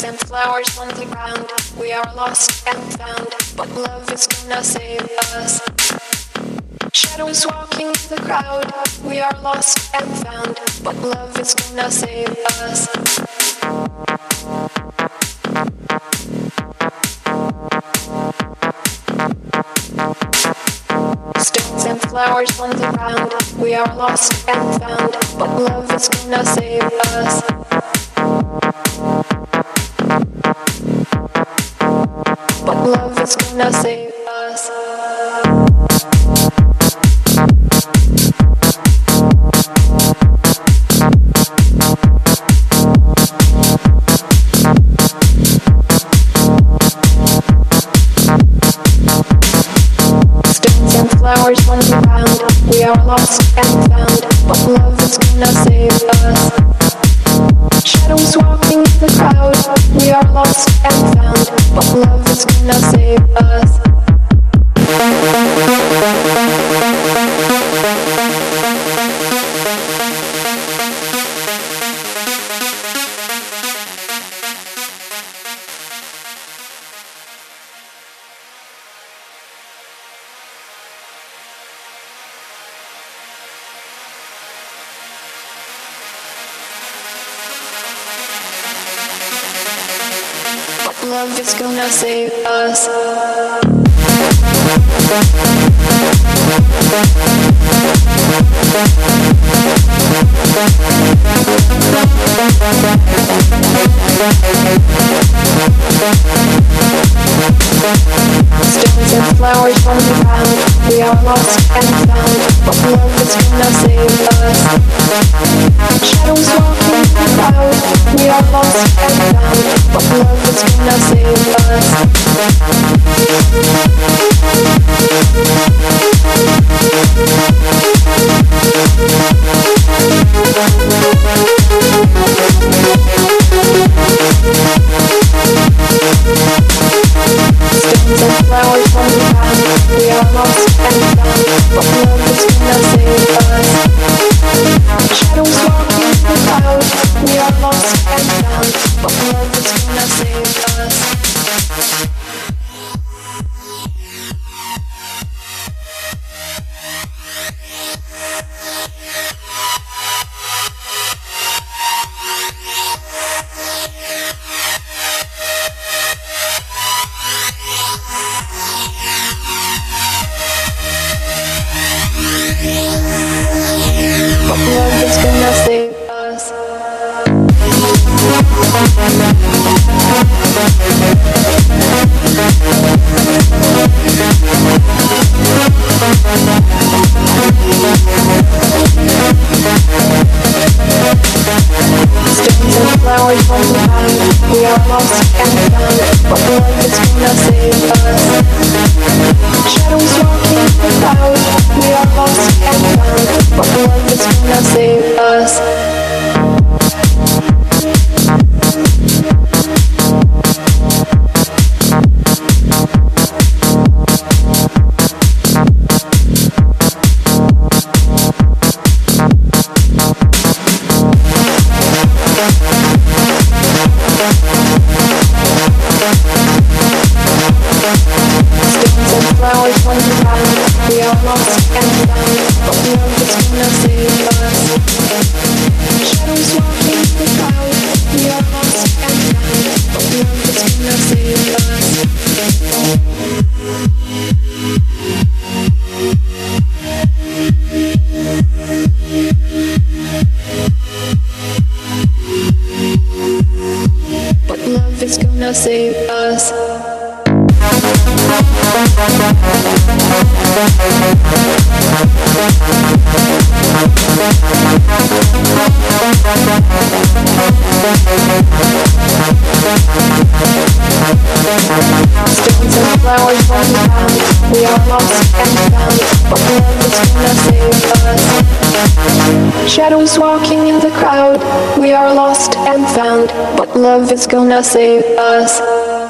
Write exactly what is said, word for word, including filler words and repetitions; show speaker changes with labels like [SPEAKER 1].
[SPEAKER 1] Stones and flowers on the ground. We are lost and found, but love is gonna save us. Shadows walking in the crowd. We are lost and found, but love is gonna save us. Stones and flowers on the ground. We are lost and found, but love is gonna save us. But love is gonna save us. Stones and flowers on the ground. We are lost and found, but love is gonna save us. Shadows walking in the crowd. We are lost and found, but love is gonna save us. Love is gonna save us. Stones and flowers on the ground. We are lost and found, but love is gonna save us. Shadows walking in the crowd. We are lost and found, but love is gonna save us. Stones and flowers on the ground. We are lost and found, but love is gonna save us. Shadows walking in the crowd. We are lost and found, but love is gonna save us. But love is gonna save us. Stones and flowers on the ground. We are lost and found, but love is gonna save us. Shadows walking in the crowd. We are lost and found, but love is gonna save us. Stones and flowers on the ground. We are lost and found, but love is gonna save us. Shadows walking in the crowd. We are lost and found, but love is gonna save us. But love is gonna save us. Stones and flowers on the ground. We are lost and found, but love is gonna save us. Shadows walking in the crowd. We are lost and found, but love is gonna save us.